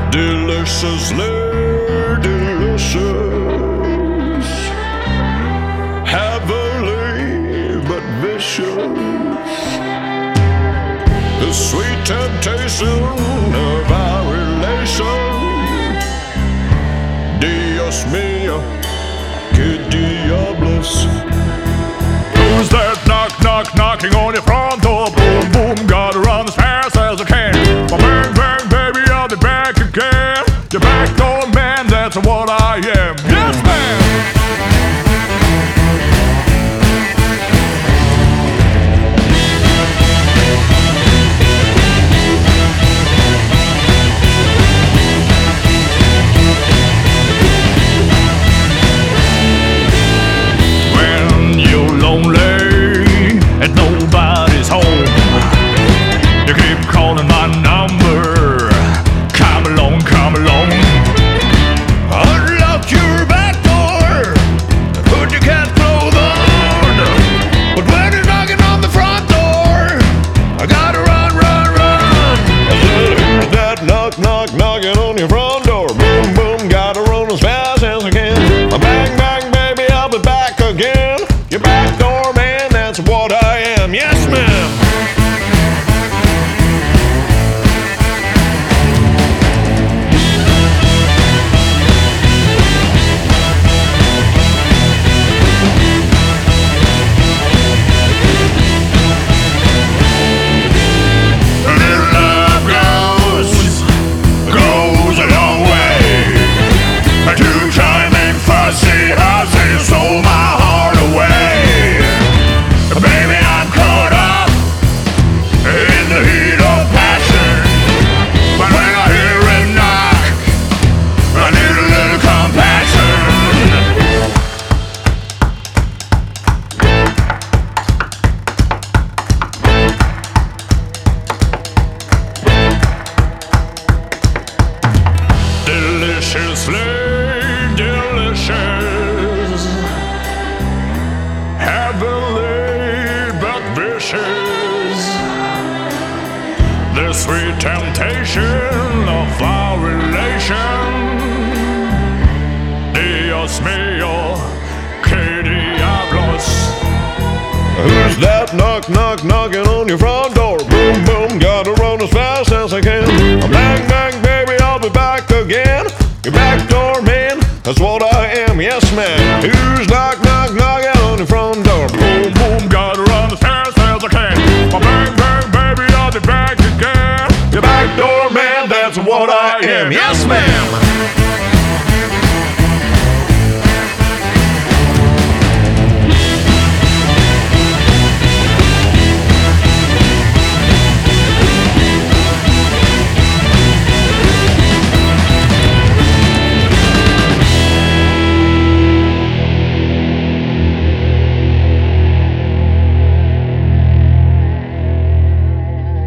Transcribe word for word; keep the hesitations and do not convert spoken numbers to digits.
Deliciously delicious, heavenly but vicious. The sweet temptation of our relation. Dios mío, que diablos. Who's that knock, knock, knocking on your front door? Boom, boom, gotta run as fast as I can. My bang, bang, baby, I'll be back again. Your back door man, that's what I am. Yes, man! When you're lonely and nobody's home, you keep calling my number. Come along, come along. Unlock your back door, put your cat clothes on. But when you're knocking on the front door, I gotta run, run, run. I said, who's that knock, knock, knocking on your front door? Boom, boom, gotta run as fast as I can. Bang, bang, baby, I'll be back again. Your back door man, that's what I am. Yes, ma'am. Deliciously delicious, heavenly but vicious. The sweet temptation of our relation. Dios mío, que diablos. Who's that knock, knock, knocking on your front door? Boom, boom, gotta run as fast as I can. Bang, bang, baby, I'll be back again. Your back door man, that's what I am, yes man. Who's knock, knock, knocking on your front door? Boom, boom, gotta run as fast as I can. My bang, bang, baby, I'll be back again. Your back door man, that's what I am, yes ma'am.